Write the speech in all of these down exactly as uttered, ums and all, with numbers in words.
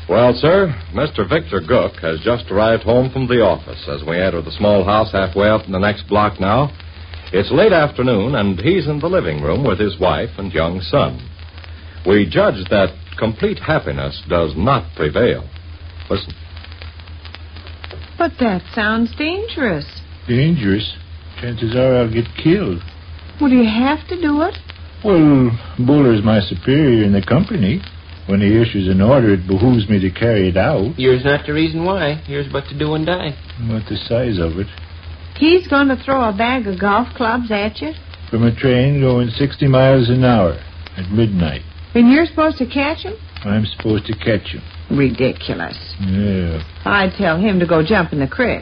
Well, sir, Mister Victor Gook has just arrived home from the office as we enter the small house halfway up in the next block now. It's late afternoon, and he's in the living room with his wife and young son. We judge that complete happiness does not prevail. Listen. But that sounds dangerous. Dangerous? Chances are I'll get killed. Well, do you have to do it? Well, Buller's my superior in the company. When he issues an order, it behooves me to carry it out. Yours not the reason why. Yours but to do and die. What the size of it? He's going to throw a bag of golf clubs at you? From a train going sixty miles an hour at midnight. And you're supposed to catch him? I'm supposed to catch him. Ridiculous. Yeah. I'd tell him to go jump in the creek.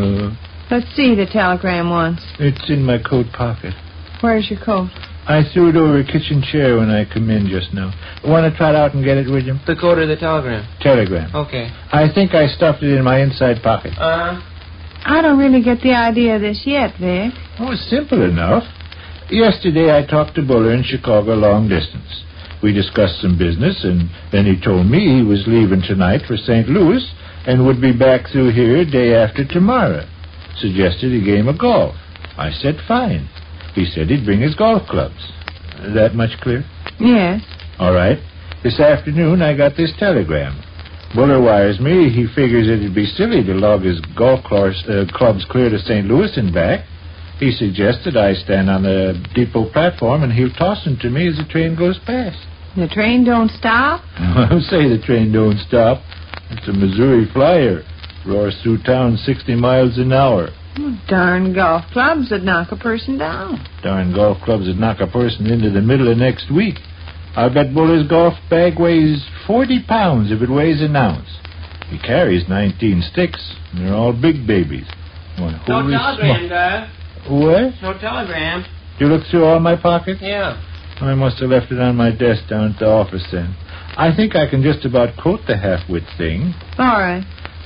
Let's see the telegram once. It's in my coat pocket. Where's your coat? I threw it over a kitchen chair when I come in just now. Want to trot out and get it with you? The code or the telegram? Telegram. Okay. I think I stuffed it in my inside pocket. Uh, I don't really get the idea of this yet, Vic. Oh, it's simple enough. Yesterday I talked to Buller in Chicago long distance. We discussed some business, and then he told me he was leaving tonight for Saint Louis and would be back through here day after tomorrow. Suggested a game of golf. I said fine. He said he'd bring his golf clubs. That much clear? Yes. All right. This afternoon I got this telegram. Buller wires me he figures it'd be silly to log his golf course, uh, clubs clear to Saint Louis and back. He suggested I stand on the depot platform and he'll toss them to me as the train goes past. The train don't stop? I'll say the train don't stop. It's a Missouri Flyer. Roars through town sixty miles an hour. Oh, darn golf clubs would knock a person down. Darn golf clubs would knock a person into the middle of next week. I bet Buller's golf bag weighs forty pounds if it weighs an ounce. He carries nineteen sticks, and they're all big babies. Well, no holy telegram, smoke. guy. What? No telegram. You look through all my pockets? Yeah. I must have left it on my desk down at the office then. I think I can just about quote the half-wit thing. All right.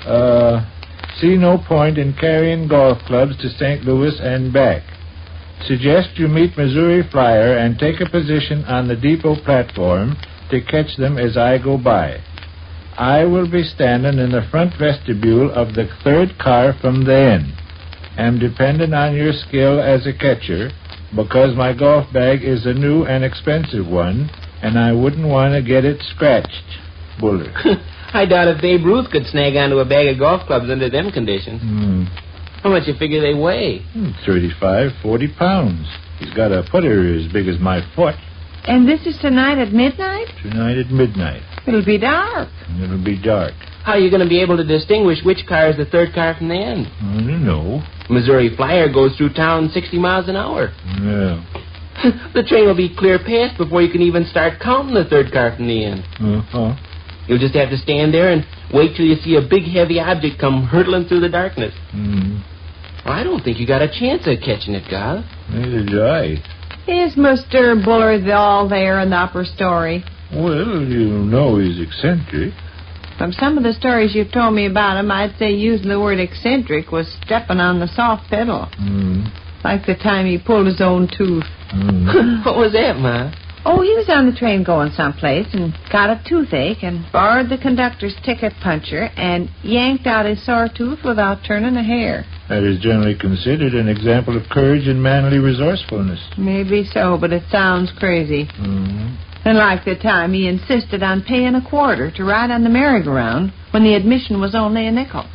Uh, see no point in carrying golf clubs to Saint Louis and back. Suggest you meet Missouri Flyer and take a position on the depot platform to catch them as I go by. I will be standing in the front vestibule of the third car from the end. Am dependent on your skill as a catcher because my golf bag is a new and expensive one, and I wouldn't want to get it scratched. Buller. I doubt if Babe Ruth could snag onto a bag of golf clubs under them conditions. Hmm. How much you figure they weigh? Hmm, thirty-five, forty pounds. He's got a putter as big as my foot. And this is tonight at midnight? Tonight at midnight. It'll be dark. It'll be dark. How are you going to be able to distinguish which car is the third car from the end? I don't know. Missouri Flyer goes through town sixty miles an hour. Yeah. The train will be clear past before you can even start counting the third car from the end. Uh-huh. You'll just have to stand there and wait till you see a big, heavy object come hurtling through the darkness. Mm. Well, I don't think you got a chance of catching it, Gal. Neither do I. Is Mister Buller all there in the upper story? Well, you know he's eccentric. From some of the stories you've told me about him, I'd say using the word eccentric was stepping on the soft pedal. Mm. Like the time he pulled his own tooth. Mm. What was that, Ma? Oh, he was on the train going someplace and got a toothache and borrowed the conductor's ticket puncher and yanked out his sore tooth without turning a hair. That is generally considered an example of courage and manly resourcefulness. Maybe so, but it sounds crazy. Mm. And like the time he insisted on paying a quarter to ride on the merry-go-round when the admission was only a nickel.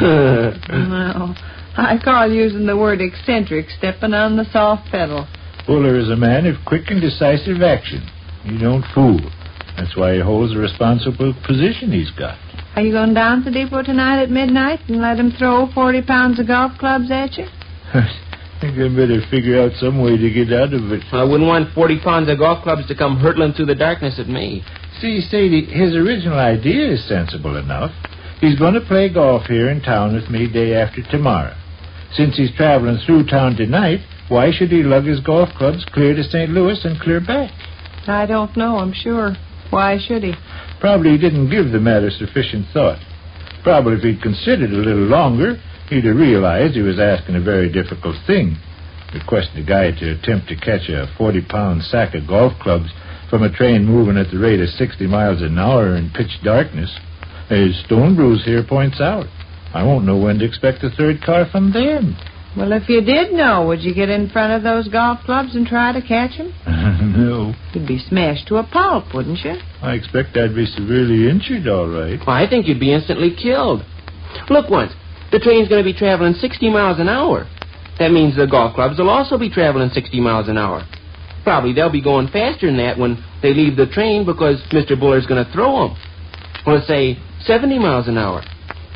Mm. Well, I call using the word eccentric stepping on the soft pedal. Buller is a man of quick and decisive action. He don't fool. That's why he holds the responsible position he's got. Are you going down to the depot tonight at midnight and let him throw forty pounds of golf clubs at you? I think I better figure out some way to get out of it. I wouldn't want forty pounds of golf clubs to come hurtling through the darkness at me. See, Sadie, his original idea is sensible enough. He's going to play golf here in town with me day after tomorrow. Since he's traveling through town tonight, why should he lug his golf clubs clear to Saint Louis and clear back? I don't know, I'm sure. Why should he? Probably he didn't give the matter sufficient thought. Probably if he'd considered a little longer, he'd have realized he was asking a very difficult thing. Requesting a guy to attempt to catch a forty-pound sack of golf clubs from a train moving at the rate of sixty miles an hour in pitch darkness. As Stone Bruce here points out, I won't know when to expect a third car from them. Well, if you did know, would you get in front of those golf clubs and try to catch him? No. You'd be smashed to a pulp, wouldn't you? I expect I'd be severely injured, all right. Well, I think you'd be instantly killed. Look once. The train's going to be traveling sixty miles an hour. That means the golf clubs will also be traveling sixty miles an hour. Probably they'll be going faster than that when they leave the train because Mister Buller's going to throw them. Well, let's say seventy miles an hour.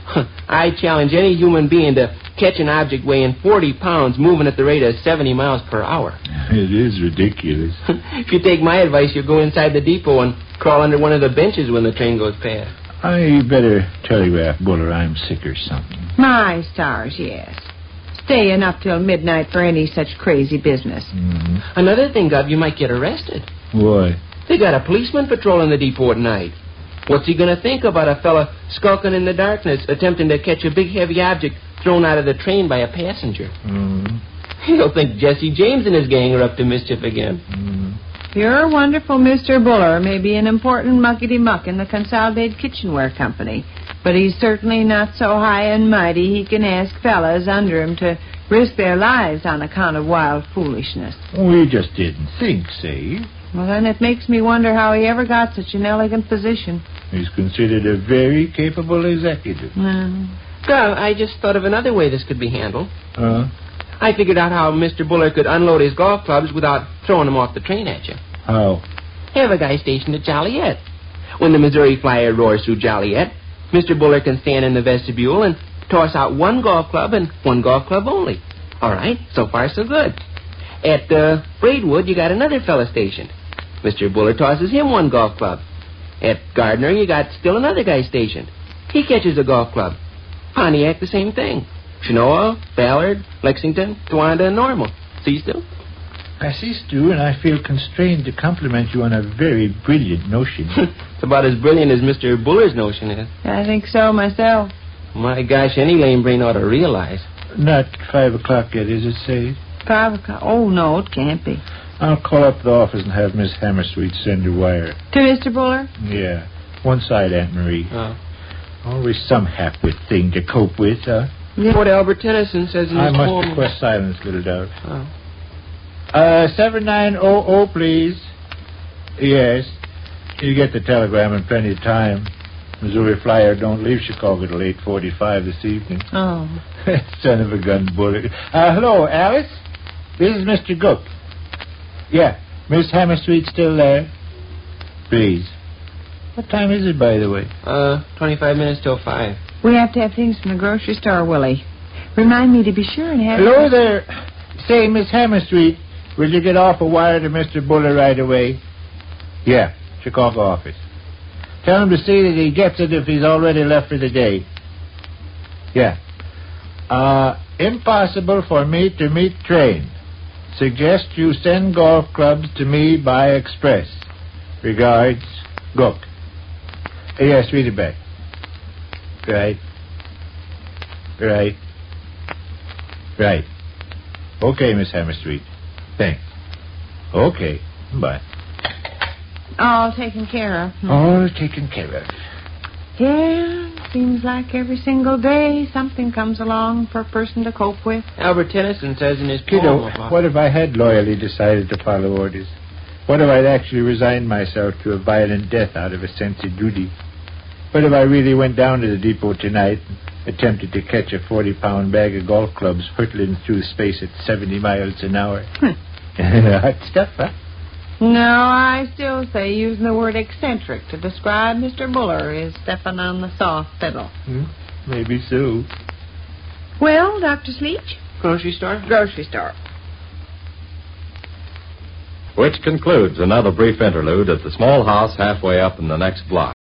I challenge any human being to catch an object weighing forty pounds moving at the rate of seventy miles per hour. It is ridiculous. If you take my advice, you'll go inside the depot and crawl under one of the benches when the train goes past. I better telegraph Buller I'm sick or something. My stars, yes. Staying up till midnight for any such crazy business. Mm-hmm. Another thing, Gov, you might get arrested. Why? They got a policeman patrolling the depot at night. What's he going to think about a fella skulking in the darkness, attempting to catch a big heavy object thrown out of the train by a passenger? Mm-hmm. He'll think Jesse James and his gang are up to mischief again. Mm-hmm. Your wonderful Mister Buller may be an important muckety-muck in the Consolidated Kitchenware Company, but he's certainly not so high and mighty he can ask fellas under him to risk their lives on account of wild foolishness. We just didn't think, say. Well, then it makes me wonder how he ever got such an elegant position. He's considered a very capable executive. Well, Gov, I just thought of another way this could be handled. Uh, I figured out how Mister Buller could unload his golf clubs without throwing them off the train at you. how? Have a guy stationed at Joliet. When the Missouri Flyer roars through Joliet, Mister Buller can stand in the vestibule and toss out one golf club and one golf club only. All right, so far so good. At uh, Braidwood, you got another fella stationed. Mister Buller tosses him one golf club. At Gardner, you got still another guy stationed. He catches a golf club. Pontiac, the same thing. Chenoa, Ballard, Lexington, Towanda, and Normal. See, Stu? I see, Stu, and I feel constrained to compliment you on a very brilliant notion. It's about as brilliant as Mister Buller's notion is. I think so myself. My gosh, any lame brain ought to realize. Not five o'clock yet, is it, say? Five o'clock. Oh, no, it can't be. I'll call up the office and have Miss Hammersweet send a wire. To Mister Buller? Yeah. One side, Aunt Marie. Oh. Always some half-wit thing to cope with, huh? Yeah. What Albert Tennyson says in I his must poem. request silence, little doubt. Oh. Uh, seven nine hundred, please. Yes. You get the telegram in plenty of time. Missouri Flyer don't leave Chicago till eight forty-five this evening. Oh. Son of a gun bullet. Uh, hello, Alice? This is Mister Gook. Yeah. Miss Hammersweet still there? Please. What time is it, by the way? Uh, twenty-five minutes till five. We have to have things from the grocery store, Willie. Remind me to be sure and have... Hello there. Say, Miss Hammersweet, will you get off a wire to Mister Buller right away? Yeah, Chicago office. Tell him to see that he gets it if he's already left for the day. Yeah. Uh, impossible for me to meet train. Suggest you send golf clubs to me by express. Regards, Gook. Yes, read it back. Right. Right. Right. Okay, Miss Hammersweet. Thanks. Okay. Bye. All taken care of. Hmm. All taken care of. Yeah, seems like every single day something comes along for a person to cope with. Albert Tennyson says in his poem Kiddo, about... what if I had loyally decided to follow orders? What if I'd actually resigned myself to a violent death out of a sense of duty? What if I really went down to the depot tonight and attempted to catch a forty-pound bag of golf clubs hurtling through space at seventy miles an hour? Hot stuff, huh? No, I still say using the word eccentric to describe Mister Buller is stepping on the soft pedal. Hmm? Maybe so. Well, Doctor Sleech? Grocery store? Grocery store. Which concludes another brief interlude at the small house halfway up in the next block.